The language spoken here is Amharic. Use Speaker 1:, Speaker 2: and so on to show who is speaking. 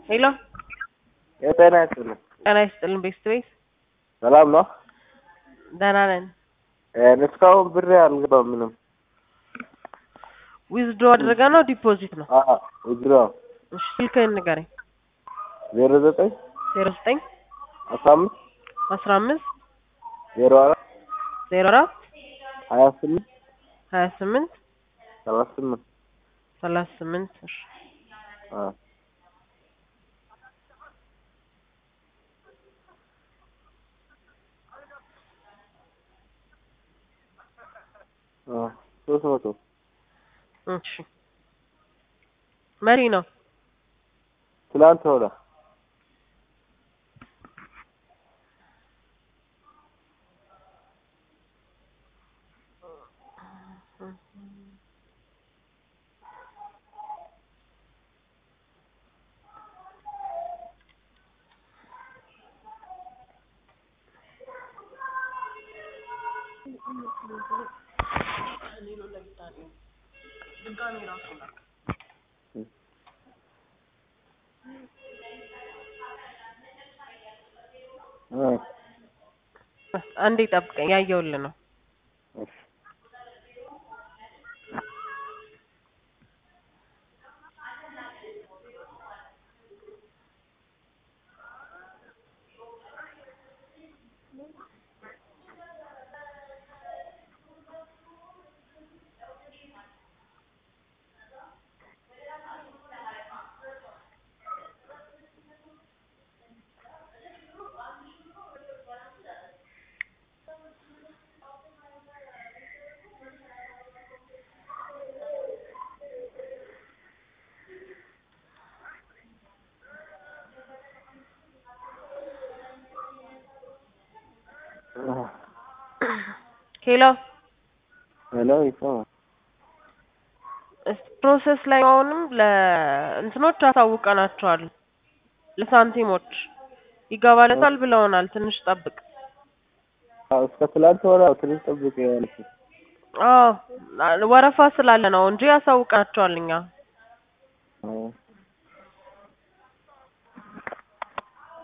Speaker 1: ሄሎ
Speaker 2: የጤና ይስጥልኝ።
Speaker 1: ጤና ይስጥልን ቤተሰቤት
Speaker 2: ሰላም ነው?
Speaker 1: ደህና ነን።
Speaker 2: እስካሁን ብር አልገባም ምንም።
Speaker 1: ዊዝድሮ አድርገህ ነው ዲፖዚት ነው?
Speaker 2: ዊዝድሮ።
Speaker 1: እሺ ስልክህን ንገረኝ።
Speaker 2: 09
Speaker 1: 09
Speaker 2: 15
Speaker 1: 15
Speaker 2: 04
Speaker 1: 04
Speaker 2: 28
Speaker 1: 28
Speaker 2: 38
Speaker 1: 38 እሺ እሺ መሪ ነው
Speaker 2: ትላንት ወዲያ
Speaker 1: አንዴ ጠብቀኝ ያየሁልህ ነው። ሄሎ
Speaker 2: ሄሎ ይሰማል።
Speaker 1: ፕሮሰስ ላይ አሁንም ለእንትኖች አሳውቀናቸዋል። ለሳንቲሞች ይገባለታል ብለውናል። ትንሽ ጠብቅ።
Speaker 2: እስከ ትላንት ወዲያ ትንሽ ጠብቅ ያለች።
Speaker 1: ወረፋ ስላለ ነው እንጂ ያሳውቀናቸዋል እኛ።